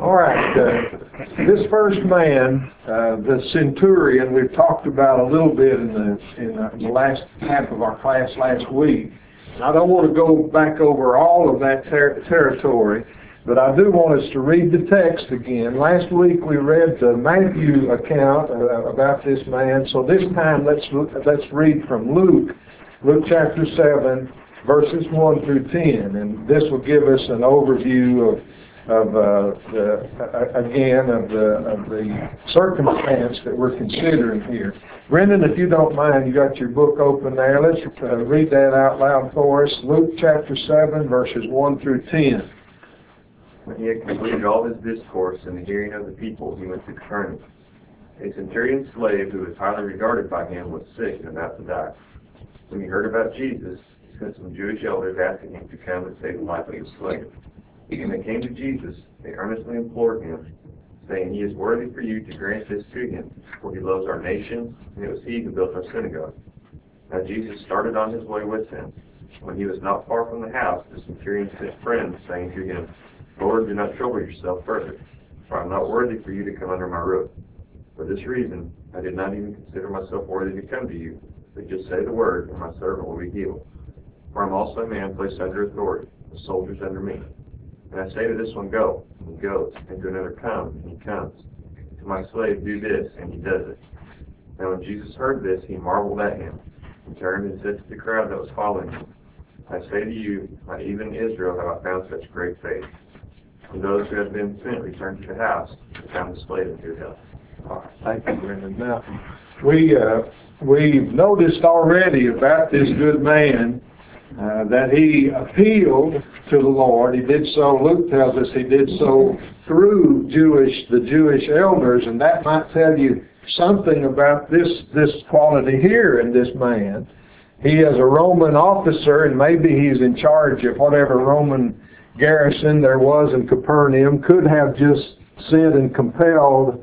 All right, this first man, the centurion, we've talked about a little bit in the last half of our class last week. I don't want to go back over all of that territory, but I do want us to read the text again. Last week we read the Matthew account about this man, so this time let's read from Luke chapter 7, verses 1 through 10, and this will give us an overview of the circumstance that we're considering here. Brendan, if you don't mind, you got your book open there. Let's read that out loud for us. Luke chapter 7, verses 1 through 10. When he had completed all his discourse in the hearing of the people, he went to Capernaum. A centurion's slave, who was highly regarded by him, was sick and about to die. When he heard about Jesus, he sent some Jewish elders asking him to come and save the life of his slave. When they came to Jesus, they earnestly implored him, saying, "He is worthy for you to grant this to him, for he loves our nation, and it was he who built our synagogue." Now Jesus started on his way with them. When he was not far from the house, the centurion sent friends, saying to him, "Lord, do not trouble yourself further, for I am not worthy for you to come under my roof. For this reason, I did not even consider myself worthy to come to you, but just say the word, and my servant will be healed. For I am also a man placed under authority, with soldiers under me. And I say to this one, go, and he goes, and to another, come, and he comes. To my slave, do this, and he does it." Now when Jesus heard this, he marveled at him, and turned and said to the crowd that was following him, "I say to you, not even in Israel have I found such great faith." And those who had been sent returned to the house, and found the slave in good health. All right, thank you, Brendan. Now, we've noticed already about this good man that he appealed to the Lord. He did so, Luke tells us he did so through the Jewish elders, and that might tell you something about this quality here in this man. He is a Roman officer, and maybe he's in charge of whatever Roman garrison there was in Capernaum, could have just sent and compelled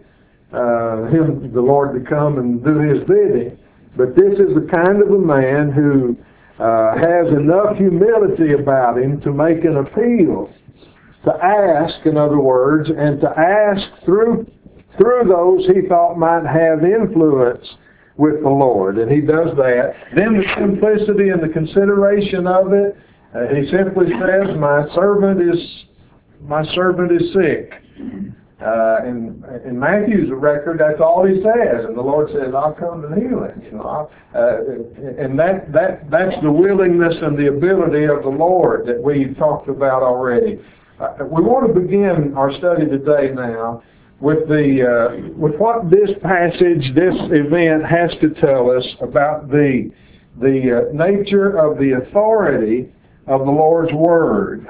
the Lord to come and do his bidding. But this is the kind of a man who has enough humility about him to make an appeal, to ask, in other words, and to ask through those he thought might have influence with the Lord. And he does that. Then the simplicity and the consideration of it, he simply says, my servant is sick. In Matthew's record, that's all he says, and the Lord says, "I'll come and heal him." And that's the willingness and the ability of the Lord that we've talked about already. We want to begin our study today now with what this passage, this event, has to tell us about the nature of the authority of the Lord's Word.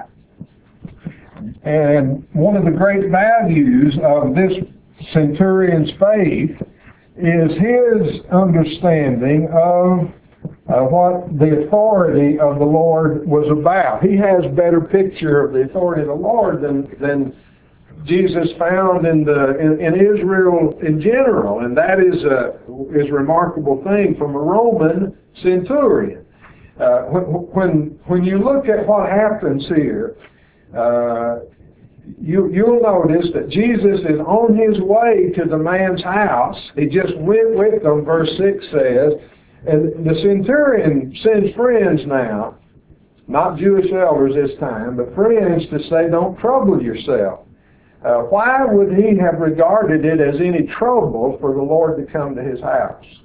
And one of the great values of this centurion's faith is his understanding of what the authority of the Lord was about. He has a better picture of the authority of the Lord than Jesus found in Israel in general, and that is a remarkable thing from a Roman centurion. When you look at what happens here, you'll notice that Jesus is on his way to the man's house. He just went with them, verse 6 says, and the centurion sends friends now, not Jewish elders this time, but friends to say, "Don't trouble yourself." Why would he have regarded it as any trouble for the Lord to come to his house?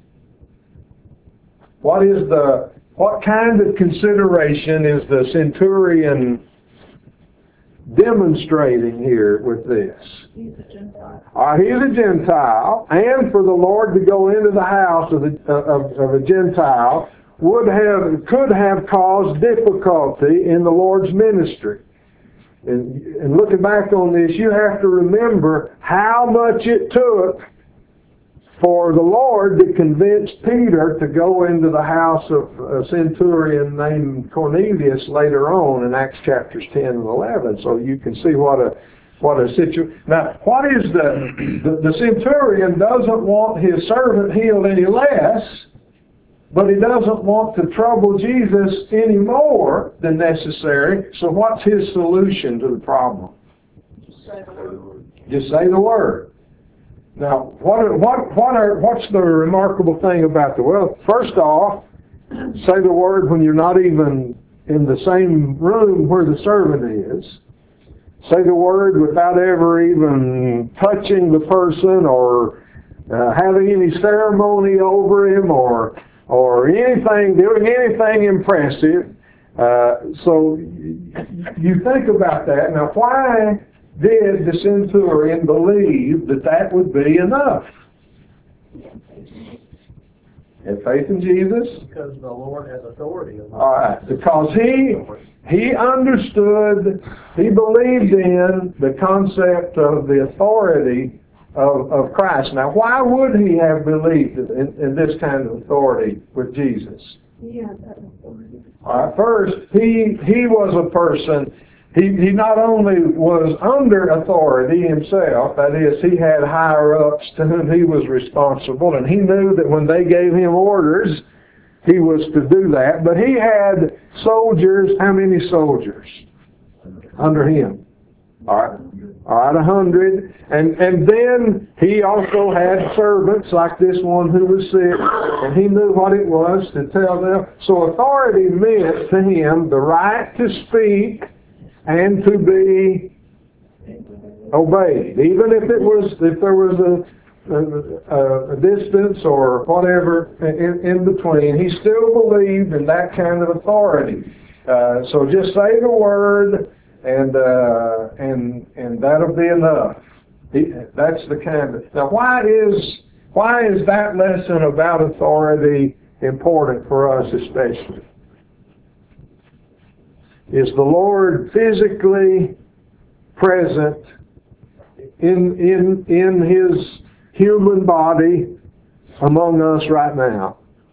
What kind of consideration is the centurion demonstrating here with this? He's a Gentile. He's a Gentile, and for the Lord to go into the house of a Gentile could have caused difficulty in the Lord's ministry. And looking back on this, you have to remember how much it took for the Lord to convince Peter to go into the house of a centurion named Cornelius later on in Acts chapters 10 and 11. So you can see what a situation. Now, what is the centurion doesn't want his servant healed any less, but he doesn't want to trouble Jesus any more than necessary. So what's his solution to the problem? Just say the word. Now, what's the remarkable thing about the word? Well, first off, say the word when you're not even in the same room where the servant is. Say the word without ever even touching the person or having any ceremony over him or anything, doing anything impressive. So you think about that. Now, why did the centurion believe that that would be enough? Have faith in Jesus? Because the Lord has authority. All right. Because he understood, he believed in the concept of the authority of Christ. Now, why would he have believed in this kind of authority with Jesus? Yeah, that authority. All right. First, he was a person. He not only was under authority himself, that is, he had higher-ups to whom he was responsible, and he knew that when they gave him orders, he was to do that. But he had soldiers. How many soldiers under him? All right, 100. And then he also had servants like this one who was sick, and he knew what it was to tell them. So authority meant to him the right to speak and to be obeyed, even if there was a distance or whatever in between. He still believed in that kind of authority. So just say the word, and that'll be enough. That's the kind of. Now, why is that lesson about authority important for us especially? Is the Lord physically present in His human body among us right now?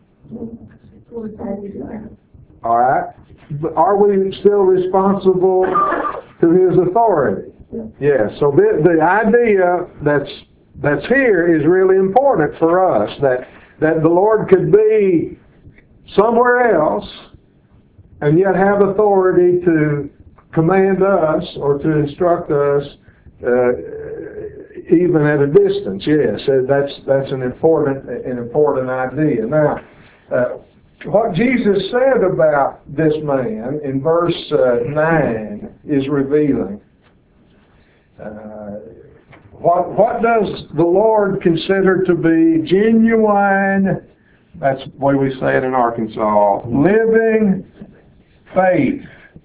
All right. Are we still responsible to His authority? Yes. So the idea that's here is really important for us, that the Lord could be somewhere else and yet have authority to command us or to instruct us even at a distance. Yes, that's an important idea. Now, what Jesus said about this man in verse 9 is revealing. What does the Lord consider to be genuine, that's the way we say it in Arkansas, living faith?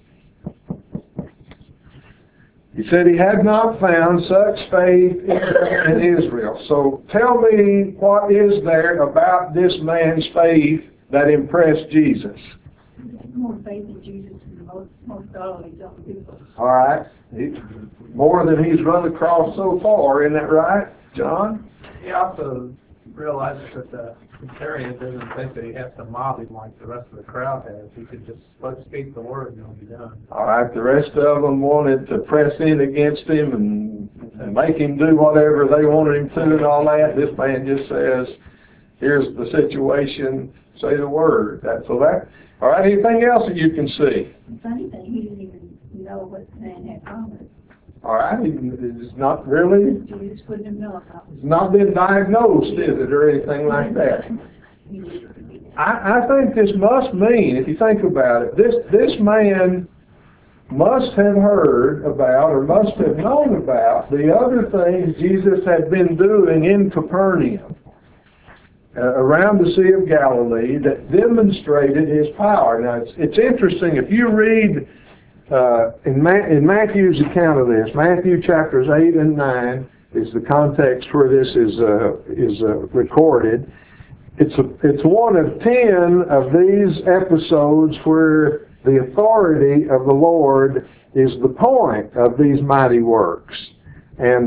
He said he had not found such faith in Israel. So tell me, what is there about this man's faith that impressed Jesus? More faith in Jesus than most godly young people. All right. More than he's run across so far, isn't that right, John? He also realizes that the centurion doesn't think that he has to mob him like the rest of the crowd has. He could just speak the word and it'll be done. All right. The rest of them wanted to press in against him and make him do whatever they wanted him to and all that. This man just says, here's the situation, say the word. All right, anything else that you can see? The funny thing, he didn't even know what the man had promised. All right, it's not really, Jesus wouldn't have known about it's not been diagnosed, is it, or anything like that? I think this must mean, if you think about it, this man must have heard about or must have known about the other things Jesus had been doing in Capernaum, around the Sea of Galilee, that demonstrated His power. Now, it's interesting, if you read in Matthew's account of this, Matthew chapters 8 and 9 is the context where this is recorded. It's one of 10 of these episodes where the authority of the Lord is the point of these mighty works, and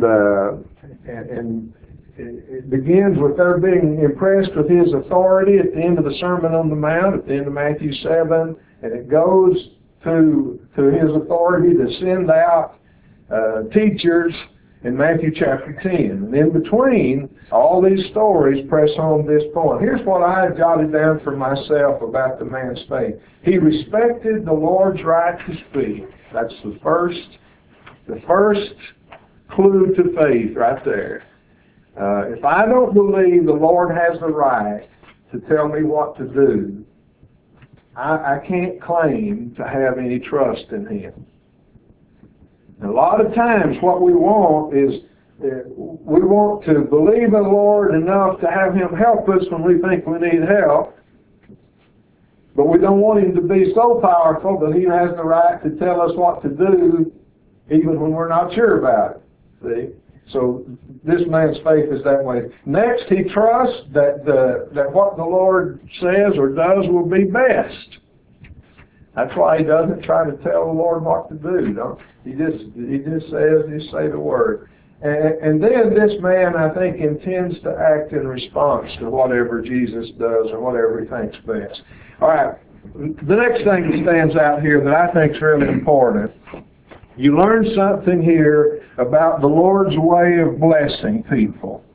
it begins with their being impressed with His authority at the end of the Sermon on the Mount, at the end of Matthew 7, and it goes to His authority to send out teachers in Matthew chapter 10. And in between, all these stories press home this point. Here's what I have jotted down for myself about the man's faith. He respected the Lord's right to speak. That's the first clue to faith right there. If I don't believe the Lord has the right to tell me what to do, I can't claim to have any trust in Him. And a lot of times what we want is we want to believe in the Lord enough to have Him help us when we think we need help, but we don't want Him to be so powerful that He has the right to tell us what to do even when we're not sure about it. See? So this man's faith is that way. Next, he trusts that what the Lord says or does will be best. That's why he doesn't try to tell the Lord what to do. He just say the word. And then this man, I think, intends to act in response to whatever Jesus does or whatever he thinks best. All right. The next thing that stands out here that I think is really important, you learn something here about the Lord's way of blessing people.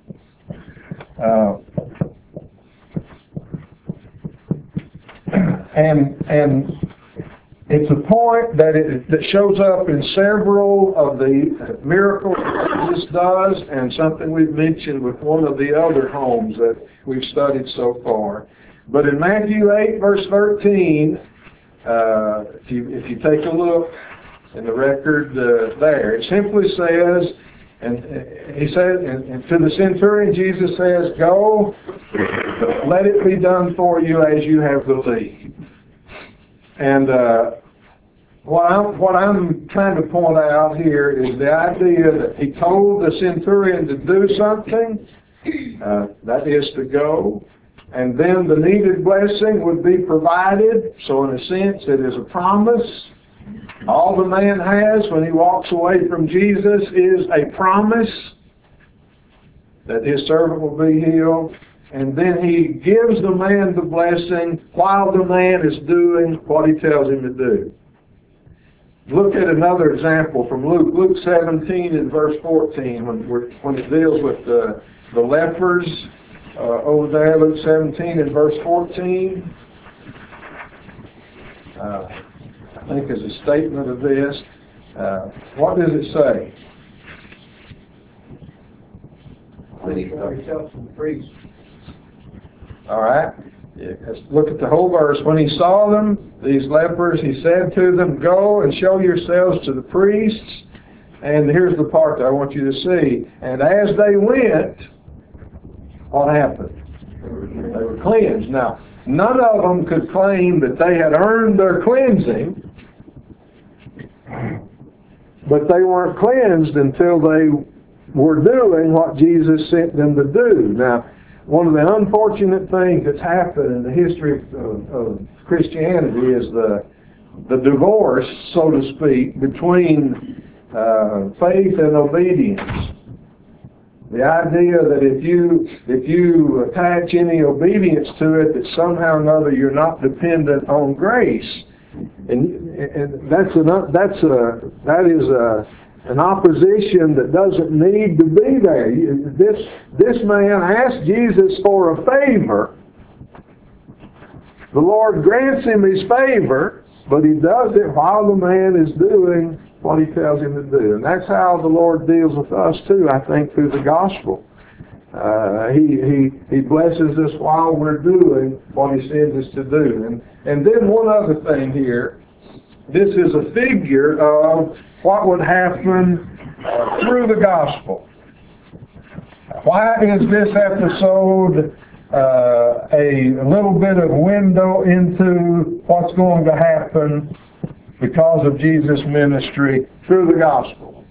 And it's a point that shows up in several of the miracles that Jesus does, and something we've mentioned with one of the other homes that we've studied so far. But in Matthew 8, verse 13, if you take a look in the record there, it simply says, and he said, and to the centurion, Jesus says, "Go, let it be done for you as you have believed." And what I'm trying to point out here is the idea that he told the centurion to do something, that is to go, and then the needed blessing would be provided. So in a sense, it is a promise. All the man has when he walks away from Jesus is a promise that his servant will be healed. And then he gives the man the blessing while the man is doing what he tells him to do. Look at another example from Luke. Luke 17 and verse 14, when it deals with the lepers over there. Luke 17 and verse 14. I think is a statement of this. What does it say? When he saw himself from the priest. All right. Yeah, let's look at the whole verse. When he saw them, these lepers, he said to them, "Go and show yourselves to the priests." And here's the part that I want you to see. And as they went, what happened? They were cleansed. Now, none of them could claim that they had earned their cleansing, but they weren't cleansed until they were doing what Jesus sent them to do. Now, one of the unfortunate things that's happened in the history of Christianity is the divorce, so to speak, between faith and obedience. The idea that if you attach any obedience to it, that somehow or another you're not dependent on grace, and that is an opposition that doesn't need to be there. This man asked Jesus for a favor. The Lord grants him his favor, but he does it while the man is doing what he tells him to do. And that's how the Lord deals with us too, I think, through the gospel. He blesses us while we're doing what he sends us to do. And then one other thing here. This is a figure of what would happen through the gospel. Why is this episode a little bit of window into what's going to happen because of Jesus' ministry through the gospel?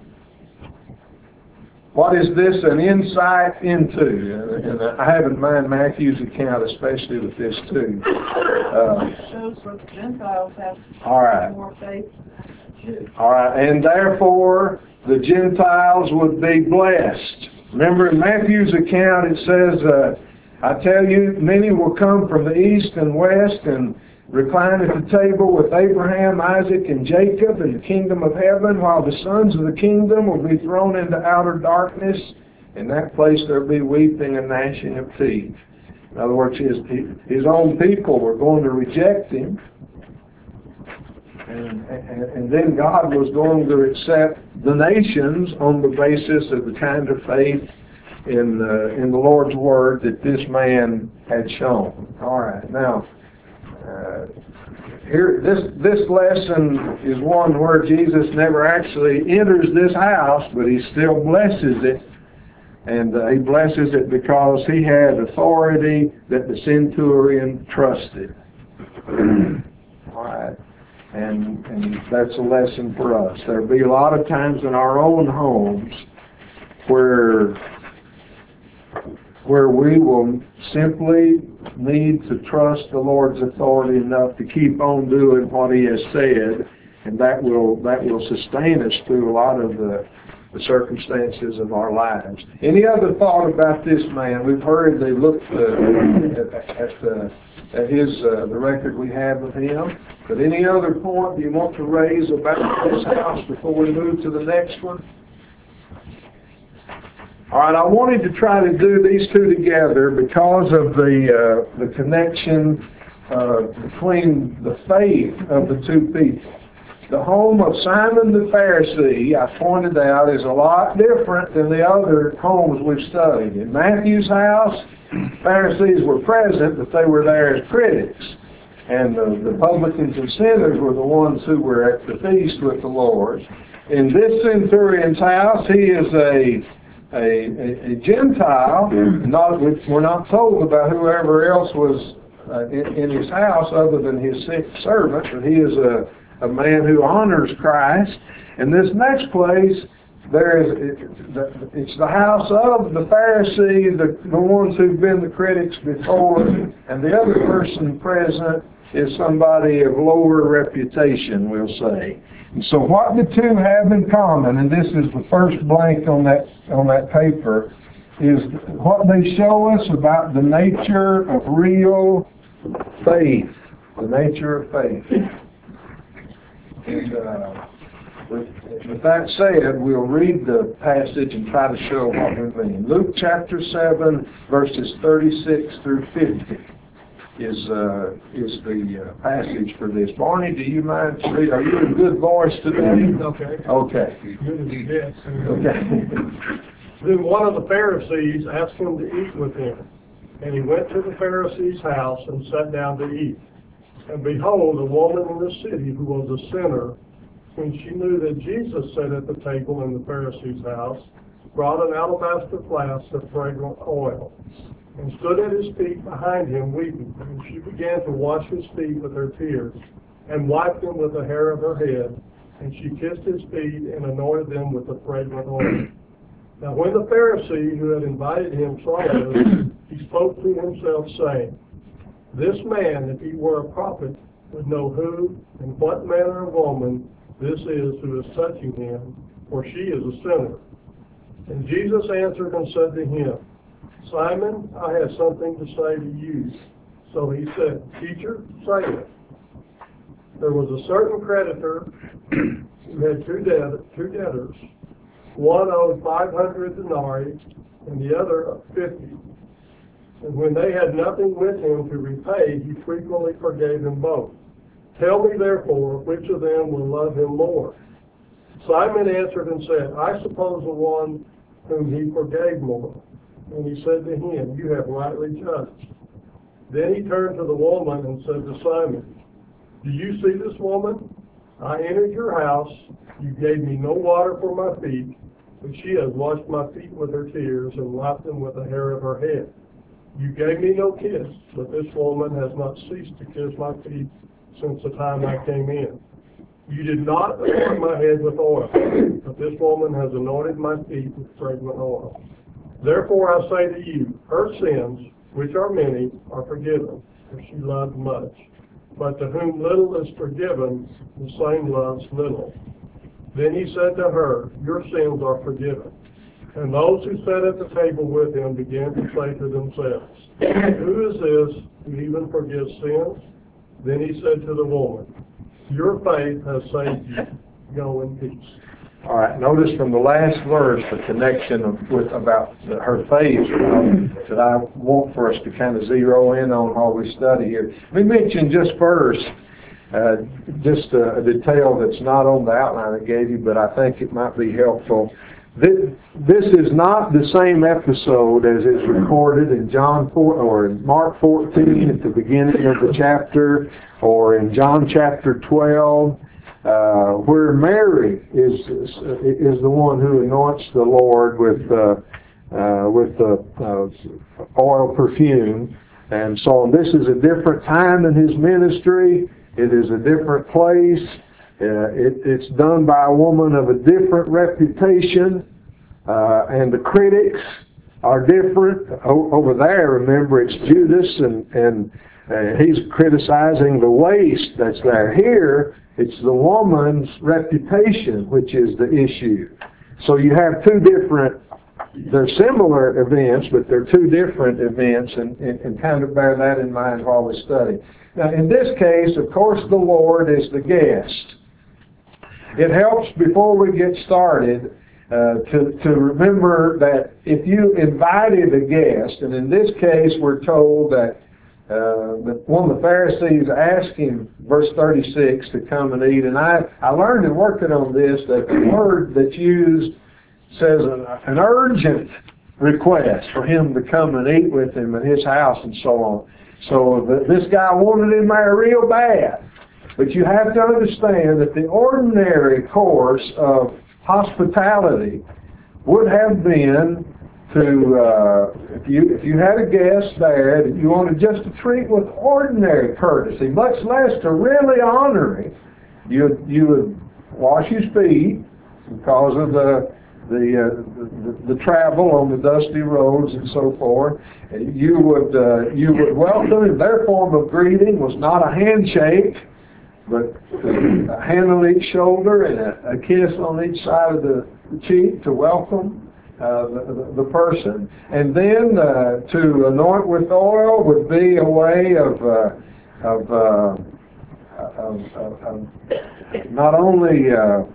What is this an insight into? And I have in mind Matthew's account, especially with this too. It shows where the Gentiles have All right. more faith. All right, and therefore the Gentiles would be blessed. Remember in Matthew's account it says, I tell you, many will come from the east and west and recline at the table with Abraham, Isaac, and Jacob in the kingdom of heaven, while the sons of the kingdom will be thrown into outer darkness. In that place there will be weeping and gnashing of teeth. In other words, his own people were going to reject him. And then God was going to accept the nations on the basis of the kind of faith in the Lord's Word that this man had shown. All right, now, here, this lesson is one where Jesus never actually enters this house, but he still blesses it. And he blesses it because he had authority that the centurion trusted. All right. And that's a lesson for us. There'll be a lot of times in our own homes where we will simply need to trust the Lord's authority enough to keep on doing what he has said, and that will sustain us through a lot of the circumstances of our lives. Any other thought about this man? We've heard they looked at his the record we have of him. But any other point you want to raise about this house before we move to the next one? All right, I wanted to try to do these two together because of the connection between the faith of the two people. The home of Simon the Pharisee, I pointed out, is a lot different than the other homes we've studied. In Matthew's house, Pharisees were present, but they were there as critics. And the publicans and sinners were the ones who were at the feast with the Lord. In this centurion's house, he is a Gentile. We're not told about whoever else was in his house other than his sick servant, but he is a man who honors Christ. And this next place, it's the house of the Pharisee, the ones who've been the critics before, and the other person present is somebody of lower reputation, we'll say. And so what the two have in common, and this is the first blank on that paper, is what they show us about the nature of real faith. The nature of faith. And with that said, we'll read the passage and try to show what we mean. Luke chapter 7, verses 36 through 50 is the passage for this. Barney, do you mind to read? Are you in good voice today? Okay. Okay. Yes. Okay. Then one of the Pharisees asked him to eat with him. And he went to the Pharisee's house and sat down to eat. And behold, a woman in the city who was a sinner, when she knew that Jesus sat at the table in the Pharisee's house, brought an alabaster flask of fragrant oil, and stood at his feet behind him weeping. And she began to wash his feet with her tears, and wiped them with the hair of her head. And she kissed his feet and anointed them with the fragrant oil. Now when the Pharisee who had invited him saw this, he spoke to himself, saying, This man, if he were a prophet, would know who and what manner of woman this is who is touching him, for she is a sinner. And Jesus answered and said to him, Simon, I have something to say to you. So he said, Teacher, say it. There was a certain creditor who had two debtors. One owed 500 denarii and the other 50. And when they had nothing with him to repay, he frequently forgave them both. Tell me therefore, which of them will love him more? Simon answered and said, I suppose the one whom he forgave more. And he said to him, You have rightly judged. Then he turned to the woman and said to Simon, Do you see this woman? I entered your house. You gave me no water for my feet, but she has washed my feet with her tears and wiped them with the hair of her head. You gave me no kiss, but this woman has not ceased to kiss my feet since the time I came in. You did not anoint my head with oil, but this woman has anointed my feet with fragrant oil. Therefore I say to you, her sins, which are many, are forgiven, for she loved much. But to whom little is forgiven, the same loves little. Then he said to her, Your sins are forgiven. And those who sat at the table with him began to say to themselves, Who is this who even forgives sins? Then he said to the woman, Your faith has saved you. Go in peace. All right, notice from the last verse the connection about her faith that I want for us to kind of zero in on while we study here. We mentioned just first just a detail that's not on the outline I gave you, but I think it might be helpful. This is not the same episode as is recorded in John 4 or in Mark 14 at the beginning of the chapter, or in John chapter 12, where Mary is the one who anoints the Lord with the oil perfume. And so this is a different time in his ministry. It is a different place. It's done by a woman of a different reputation, and the critics are different. Over there, remember, it's Judas, and he's criticizing the waste that's there. Here, it's the woman's reputation which is the issue. So you have two different, they're similar events, but they're two different events, and kind of bear that in mind while we study. Now, in this case, of course, the Lord is the guest. It helps before we get started to remember that if you invited a guest, and in this case we're told that one of the Pharisees asked him, verse 36, to come and eat. And I learned in working on this that the word that's used says an urgent request for him to come and eat with him at his house and so on. So this guy wanted him there real bad. But you have to understand that the ordinary course of hospitality would have been to, if you had a guest there that you wanted just to treat with ordinary courtesy, much less to really honor him, you would wash his feet because of the travel on the dusty roads and so forth. You would welcome him. Their form of greeting was not a handshake, but a hand on each shoulder and a kiss on each side of the cheek to welcome the person. And then to anoint with oil would be a way of not only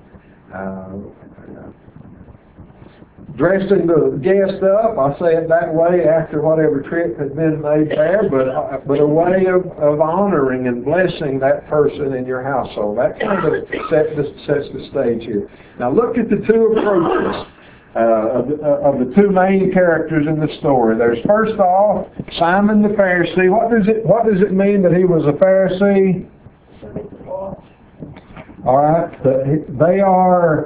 dressing the guest up, I'll say it that way, after whatever trip had been made there, but a way of honoring and blessing that person in your household. That kind of sets the stage here. Now look at the two approaches of the two main characters in the story. There's first off Simon the Pharisee. What does it mean that he was a Pharisee? All right, they are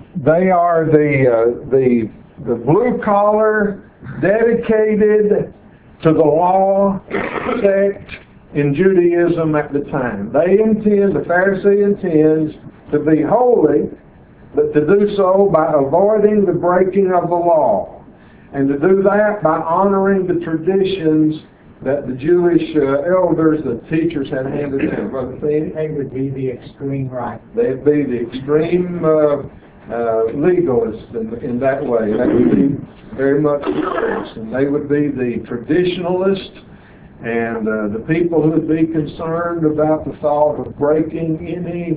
the blue collar, dedicated to the law sect in Judaism at the time. The Pharisee intends to be holy, but to do so by avoiding the breaking of the law, and to do that by honoring the traditions that the Jewish elders, the teachers had handed down. Brother Thane? They would be the extreme right. They'd be the extreme legalists in that way. That would be very much the case. And they would be the traditionalists and the people who would be concerned about the thought of breaking any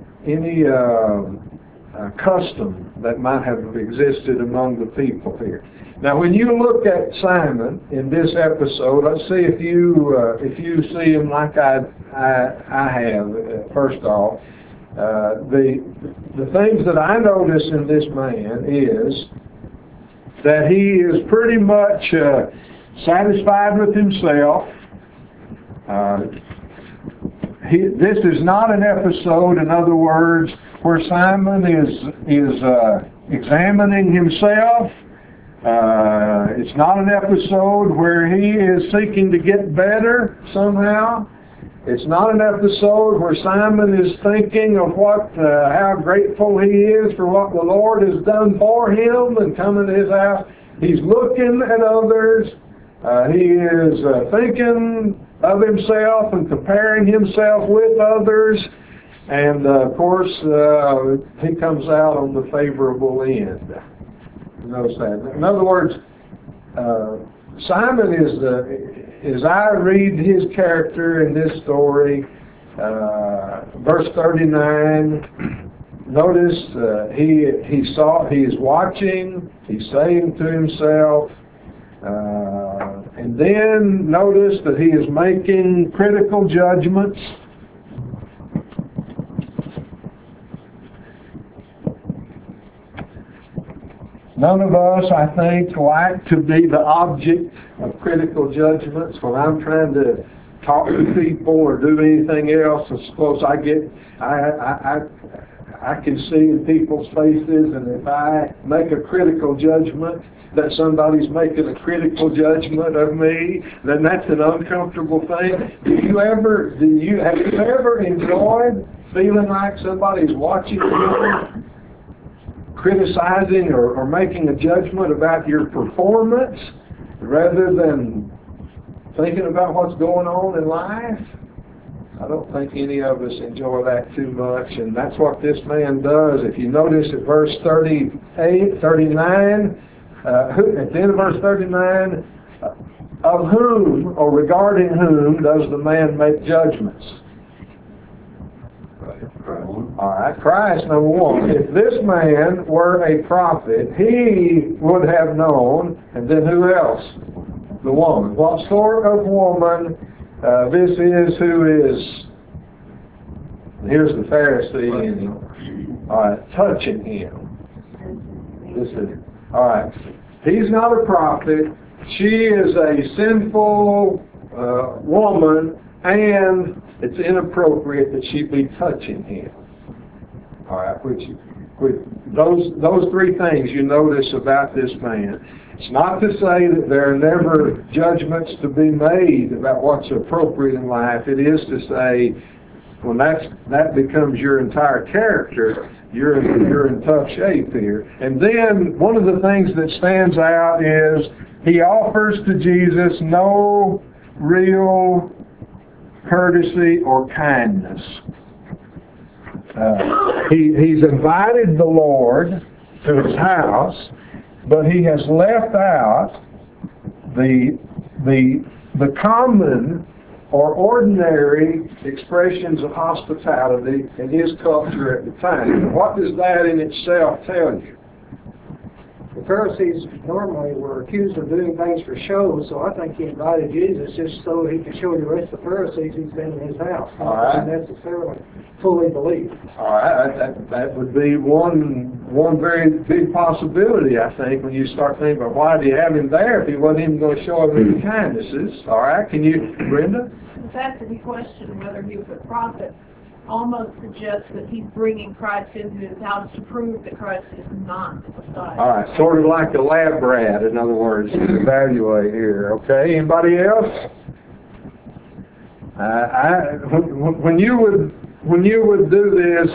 custom that might have existed among the people here. Now, when you look at Simon in this episode, let's see if you see him like I have. First off, the things that I notice in this man is that he is pretty much satisfied with himself. This is not an episode, in other words, where Simon is examining himself. It's not an episode where he is seeking to get better somehow. It's not an episode where Simon is thinking of how grateful he is for what the Lord has done for him and coming to his house. He's looking at others. He is thinking of himself and comparing himself with others. And of course, he comes out on the favorable end. Notice that. In other words, Simon is, as I read his character in this story, verse 39, notice he is watching, he's saying to himself, and then notice that he is making critical judgments. None of us, I think, like to be the object of critical judgments. When I'm trying to talk to people or do anything else, I suppose I can see in people's faces, and if I make a critical judgment that somebody's making a critical judgment of me, then that's an uncomfortable thing. Have you ever enjoyed feeling like somebody's watching you, criticizing or making a judgment about your performance rather than thinking about what's going on in life? I don't think any of us enjoy that too much, and that's what this man does. If you notice at verse 39, at the end of verse 39, of whom or regarding whom does the man make judgments? All right, Christ, number one. If this man were a prophet, he would have known, and then who else? The woman. What sort of woman this is who is, here's the Pharisee, all right, touching him. This is, all right, he's not a prophet. She is a sinful woman, and it's inappropriate that she be touching him. All right, which those three things you notice about this man. It's not to say that there are never judgments to be made about what's appropriate in life. It is to say when that becomes your entire character, you're in tough shape here. And then one of the things that stands out is he offers to Jesus no real courtesy or kindness. He's invited the Lord to his house, but he has left out the common or ordinary expressions of hospitality in his culture at the time. What does that in itself tell you? The Pharisees normally were accused of doing things for show, so I think he invited Jesus just so he could show the rest of the Pharisees he's been in his house. All right. Not necessarily fully believe. All right, that would be one very big possibility, I think, when you start thinking about why do you have him there if he wasn't even going to show him any kindnesses. All right, can you, Brenda? The fact that he questioned whether he was a prophet almost suggests that he's bringing Christ into his house to prove that Christ is not the Messiah. All right, sort of like a lab rat, in other words, to evaluate here. Okay, anybody else? When you would do this,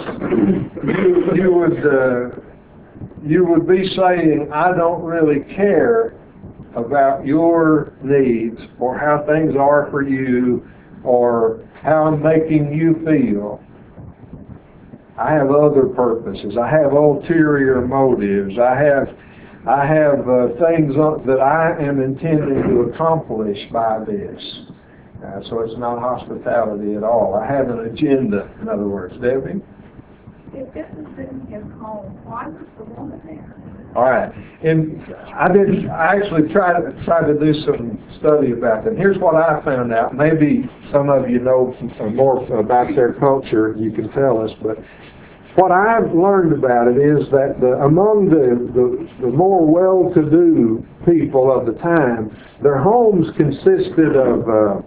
you would be saying, I don't really care about your needs or how things are for you or how I'm making you feel. I have other purposes. I have ulterior motives. I have things that I am intending to accomplish by this. So it's not hospitality at all. I have an agenda, in other words. Debbie? If this is in his home, why was the woman there? All right. And I actually tried to do some study about that. Here's what I found out. Maybe some of you know more about their culture. You can tell us. But what I've learned about it is that among the more well-to-do people of the time, their homes consisted of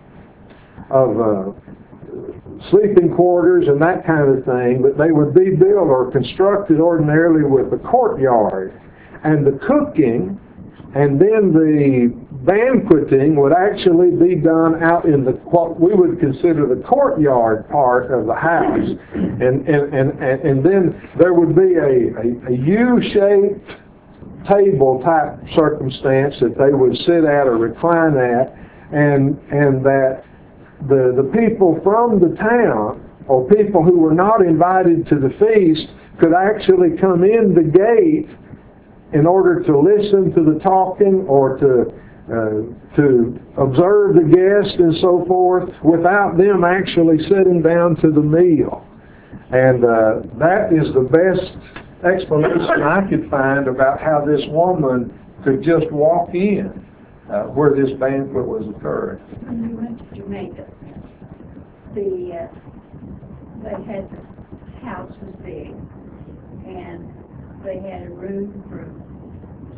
sleeping quarters and that kind of thing, but they would be built or constructed ordinarily with a courtyard. And the cooking and then the banqueting would actually be done out in what we would consider the courtyard part of the house. And then there would be a U-shaped table type circumstance that they would sit at or recline at, and that the people from the town, or people who were not invited to the feast, could actually come in the gate in order to listen to the talking or to observe the guests and so forth without them actually sitting down to the meal. And that is the best explanation I could find about how this woman could just walk in where this banquet was occurring. When we went to Jamaica, they had, the house was big, and they had a room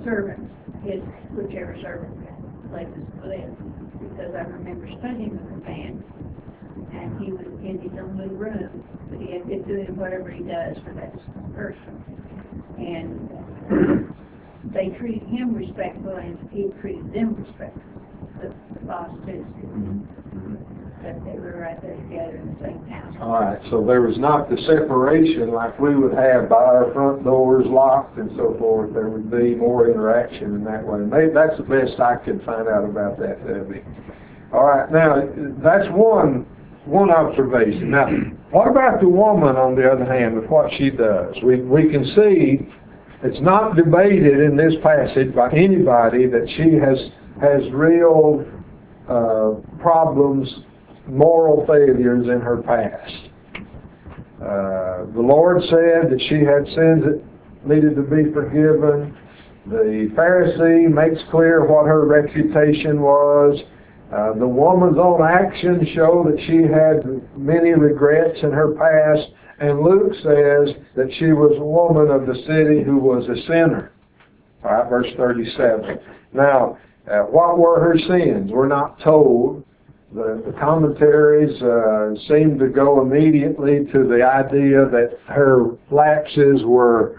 servants, his whichever servant places live, because I remember studying with a man, and he was in his own little room, but he had been doing whatever he does for that person. And they treated him respectfully, and he treated them respectfully. The boss too. But they were right there together in the same house. All right, so there was not the separation like we would have by our front doors locked and so forth. There would be more interaction in that way. Maybe that's the best I could find out about that, Debbie. All right, now that's one observation. Now, what about the woman, on the other hand, with what she does? We can see it's not debated in this passage by anybody that she has real problems, moral failures in her past. The Lord said that she had sins that needed to be forgiven. The Pharisee makes clear what her reputation was. The woman's own actions show that she had many regrets in her past. And Luke says that she was a woman of the city who was a sinner. All right, verse 37. Now, what were her sins? We're not told. The commentaries seem to go immediately to the idea that her lapses were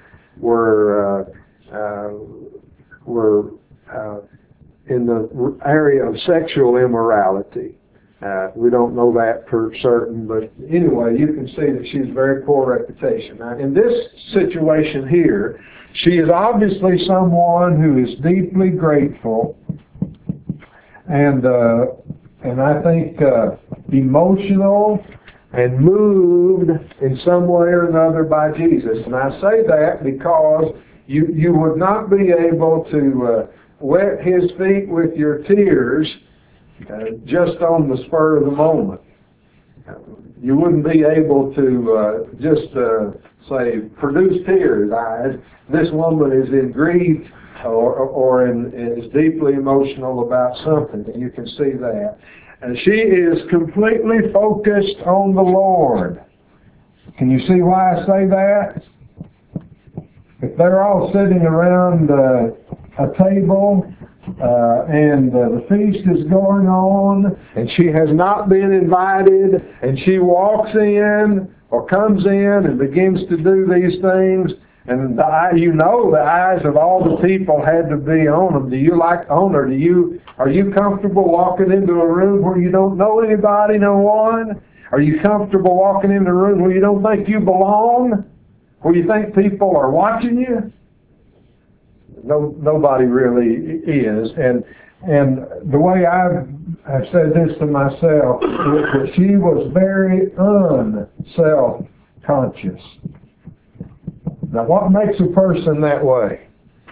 in the area of sexual immorality. We don't know that for certain, but anyway, you can see that she's very poor reputation. Now, in this situation here, she is obviously someone who is deeply grateful and I think emotional and moved in some way or another by Jesus. And I say that because you would not be able to wet his feet with your tears just on the spur of the moment. You wouldn't be able to just say, produce tears. This woman is in grief or is deeply emotional about something. You can see that. And she is completely focused on the Lord. Can you see why I say that? If they're all sitting around a table and the feast is going on and she has not been invited and she walks in or comes in and begins to do these things, and the eyes of all the people had to be on them. Do you like on her? Are you comfortable walking into a room where you don't know anybody, no one? Are you comfortable walking into a room where you don't think you belong? Where you think people are watching you? Nobody really is. And the way I've said this to myself is that she was very unself-conscious. Now, what makes a person that way?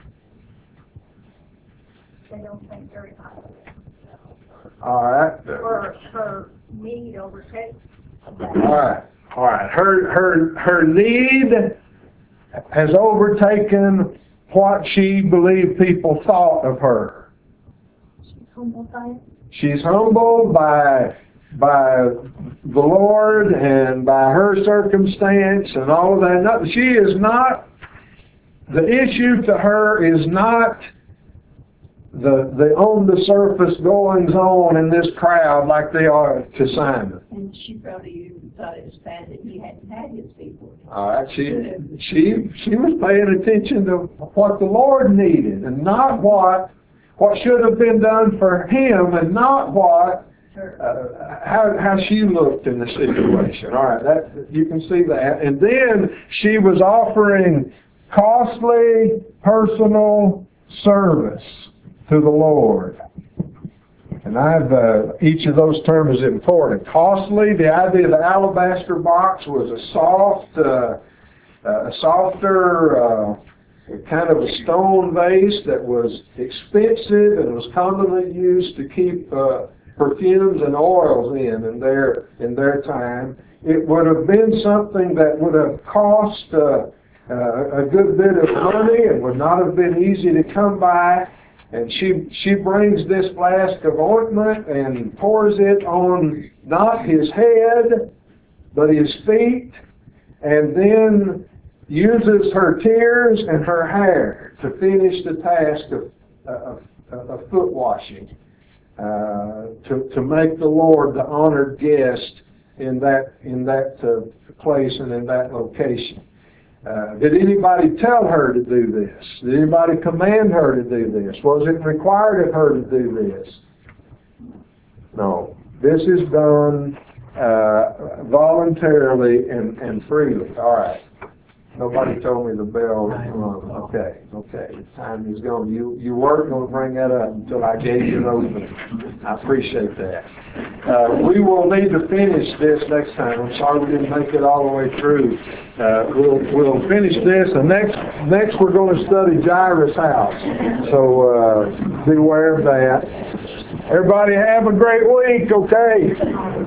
They don't think very highly. All right. Or her need overtakes. All right. Her need has overtaken what she believed people thought of her. She's humbled by it. She's humbled by the Lord and by her circumstance and all of that. She is not, the issue to her is not the on the surface goings on in this crowd like they are to Simon. And she probably even thought it was bad that he hadn't had his people. All right, she was paying attention to what the Lord needed and not what should have been done for him and not what how she looked in the situation. All right, that you can see that. And then she was offering costly personal service to the Lord. And each of those terms is important. Costly, the idea of the alabaster box was a softer, kind of a stone vase that was expensive and was commonly used to keep perfumes and oils in their time. It would have been something that would have cost a good bit of money and would not have been easy to come by. And she brings this flask of ointment and pours it on not his head, but his feet. And then uses her tears and her hair to finish the task of foot washing, to make the Lord the honored guest in that place and in that location. Did anybody tell her to do this? Did anybody command her to do this? Was it required of her to do this? No. This is done voluntarily and freely. All right. Nobody told me the bell was rung. Okay. The time is gone. You weren't going to bring that up until I gave you an opening. I appreciate that. We will need to finish this next time. I'm sorry we didn't make it all the way through. We'll finish this, and next we're going to study Jairus' house. So beware of that. Everybody have a great week, okay?